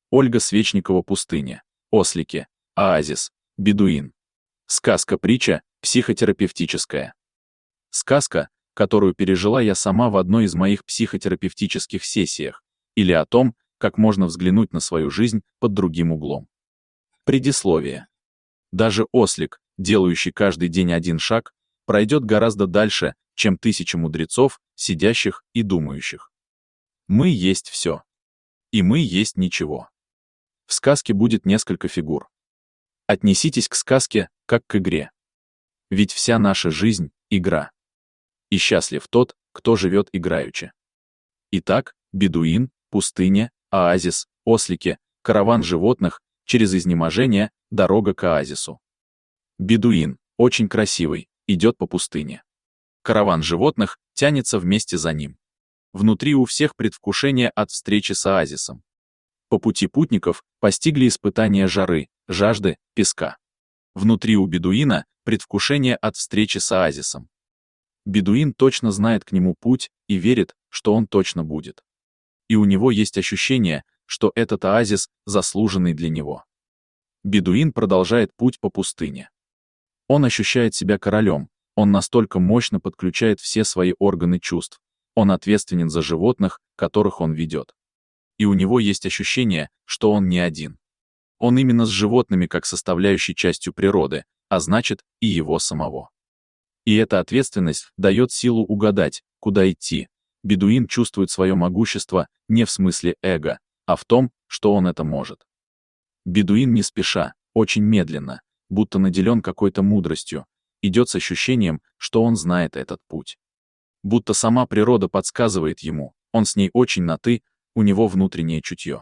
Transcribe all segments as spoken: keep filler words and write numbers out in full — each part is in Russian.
Ольга Свечникова. Пустыня, ослики, оазис, бедуин. Сказка-притча, психотерапевтическая. Сказка, которую пережила я сама в одной из моих психотерапевтических сессиях, или о том, как можно взглянуть на свою жизнь под другим углом. Предисловие. Даже ослик, делающий каждый день один шаг, пройдет гораздо дальше, чем тысячи мудрецов, сидящих и думающих. Мы есть все. И мы есть ничего. В сказке будет несколько фигур. Отнеситесь к сказке, как к игре. Ведь вся наша жизнь — игра. И счастлив тот, кто живет играючи. Итак, бедуин, пустыня, оазис, ослики, караван животных, через изнеможение, дорога к оазису. Бедуин, очень красивый, идет по пустыне. Караван животных тянется вместе за ним. Внутри у всех предвкушение от встречи с оазисом. По пути путников постигли испытания жары, жажды, песка. Внутри у бедуина предвкушение от встречи с оазисом. Бедуин точно знает к нему путь и верит, что он точно будет. И у него есть ощущение, что этот оазис заслуженный для него. Бедуин продолжает путь по пустыне. Он ощущает себя королем, он настолько мощно подключает все свои органы чувств, он ответственен за животных, которых он ведет. И у него есть ощущение, что он не один. Он именно с животными как составляющей частью природы, а значит, и его самого. И эта ответственность дает силу угадать, куда идти. Бедуин чувствует свое могущество не в смысле эго, а в том, что он это может. Бедуин не спеша, очень медленно, будто наделен какой-то мудростью, идет с ощущением, что он знает этот путь. Будто сама природа подсказывает ему, он с ней очень на «ты», у него внутреннее чутье.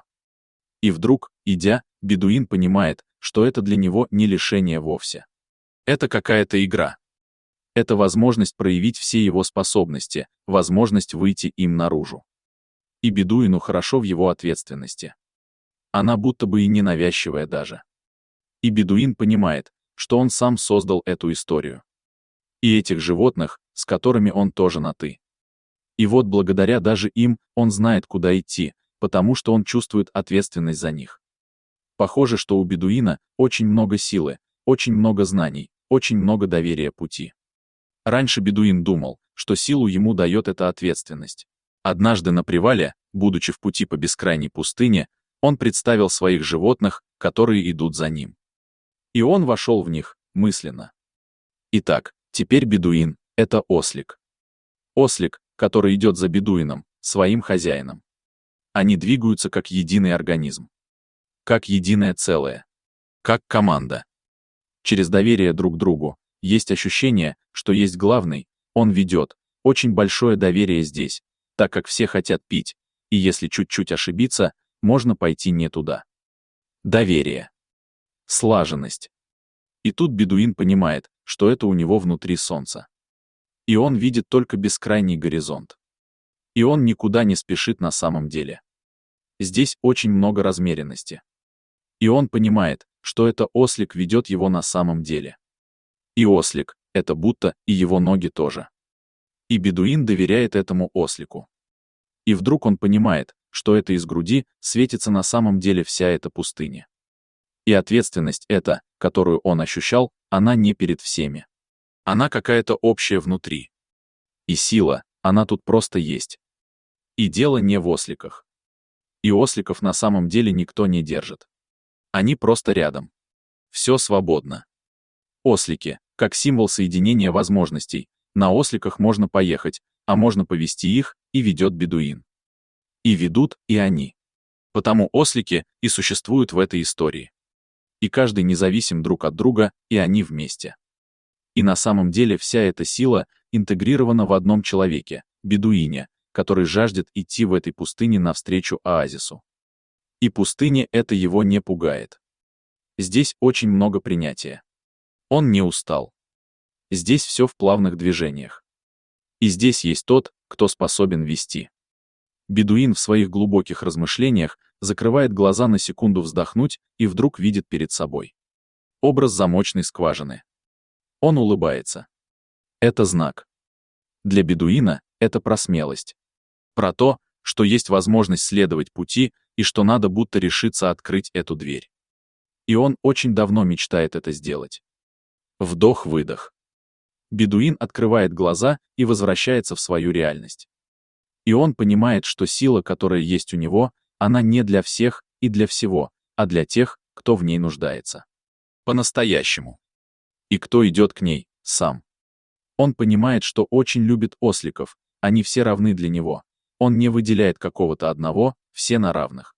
И вдруг, идя, бедуин понимает, что это для него не лишение вовсе. Это какая-то игра. Это возможность проявить все его способности, возможность выйти им наружу. И бедуину хорошо в его ответственности. Она будто бы и ненавязчивая даже. И бедуин понимает, что он сам создал эту историю. И этих животных, с которыми он тоже на «ты». И вот благодаря даже им он знает, куда идти, потому что он чувствует ответственность за них. Похоже, что у бедуина очень много силы, очень много знаний, очень много доверия пути. Раньше бедуин думал, что силу ему дает эта ответственность. Однажды на привале, будучи в пути по бескрайней пустыне, он представил своих животных, которые идут за ним. И он вошел в них, мысленно. Итак, теперь бедуин — это ослик. Ослик, который идет за бедуином, своим хозяином. Они двигаются как единый организм. Как единое целое. Как команда. Через доверие друг другу есть ощущение, что есть главный, он ведет, очень большое доверие здесь, так как все хотят пить, и если чуть-чуть ошибиться, можно пойти не туда. Доверие. Слаженность. И тут бедуин понимает, что это у него внутри солнца. И он видит только бескрайний горизонт. И он никуда не спешит на самом деле. Здесь очень много размеренности. И он понимает, что это ослик ведет его на самом деле. И ослик — это будто и его ноги тоже. И бедуин доверяет этому ослику. И вдруг он понимает, что это из груди светится на самом деле вся эта пустыня. И ответственность эта, которую он ощущал, она не перед всеми. Она какая-то общая внутри. И сила, она тут просто есть. И дело не в осликах. И осликов на самом деле никто не держит. Они просто рядом. Все свободно. Ослики, как символ соединения возможностей, на осликах можно поехать, а можно повести их, и ведет бедуин. И ведут и они. Потому ослики и существуют в этой истории. И каждый независим друг от друга, и они вместе. И на самом деле вся эта сила интегрирована в одном человеке, бедуине, который жаждет идти в этой пустыне навстречу оазису. И пустыня это его не пугает. Здесь очень много принятия. Он не устал. Здесь все в плавных движениях. И здесь есть тот, кто способен вести. Бедуин в своих глубоких размышлениях закрывает глаза на секунду вздохнуть и вдруг видит перед собой образ замочной скважины. Он улыбается. Это знак. Для бедуина это про смелость. Про то, что есть возможность следовать пути, и что надо будто решиться открыть эту дверь. И он очень давно мечтает это сделать. Вдох-выдох. Бедуин открывает глаза и возвращается в свою реальность. И он понимает, что сила, которая есть у него, она не для всех и для всего, а для тех, кто в ней нуждается. По-настоящему. И кто идет к ней, сам. Он понимает, что очень любит осликов, они все равны для него. Он не выделяет какого-то одного, все на равных.